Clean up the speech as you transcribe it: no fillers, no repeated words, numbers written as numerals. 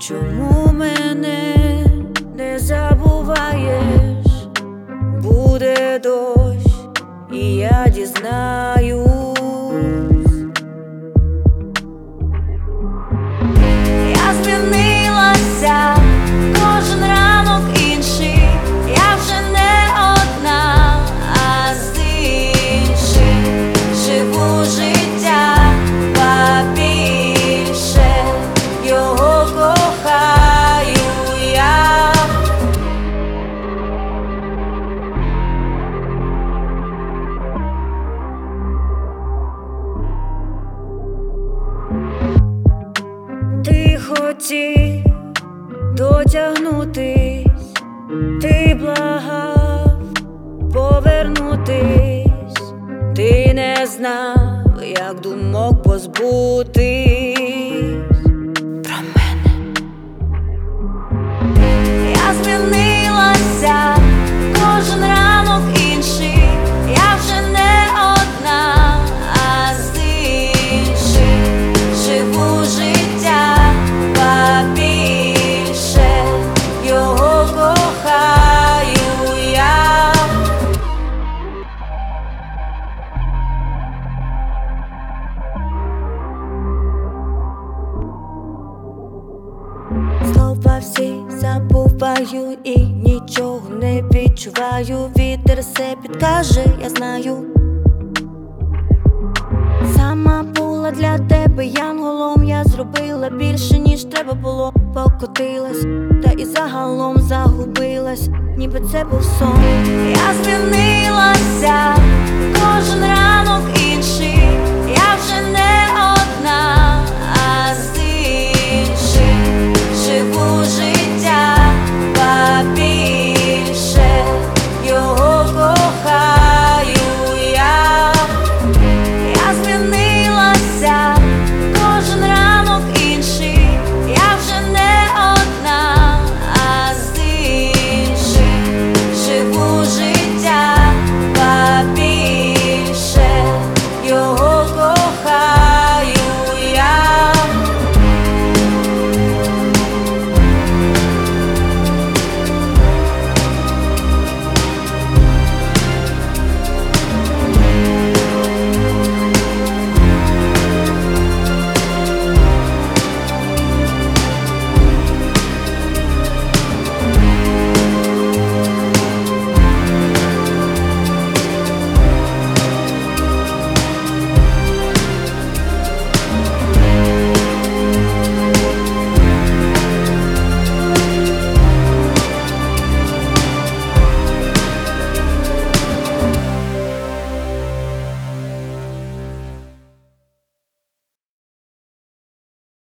Чому мене не забуваєш? Буде дощ, і я дізнаюсь. Я змінилася, кожен ранок інший. Я вже не одна, а з іншим живу життя побільше, його кохаю я. Ти хотів дотягнутись, ти благав повернутись, ти не знав, як думок позбутись про мене. Я змінилася, кожен ранок інший. Я вже не одна, а з іншим живу життя побільше, його кохаю я. Слова всі забуваю і нічого не відчуваю. Вітер все підкаже, я знаю. Сама була для тебе янголом. Я зробила більше, ніж треба було. Покотилась, та і загалом загубилась, ніби це був сон. Я змінилася, кожен ранок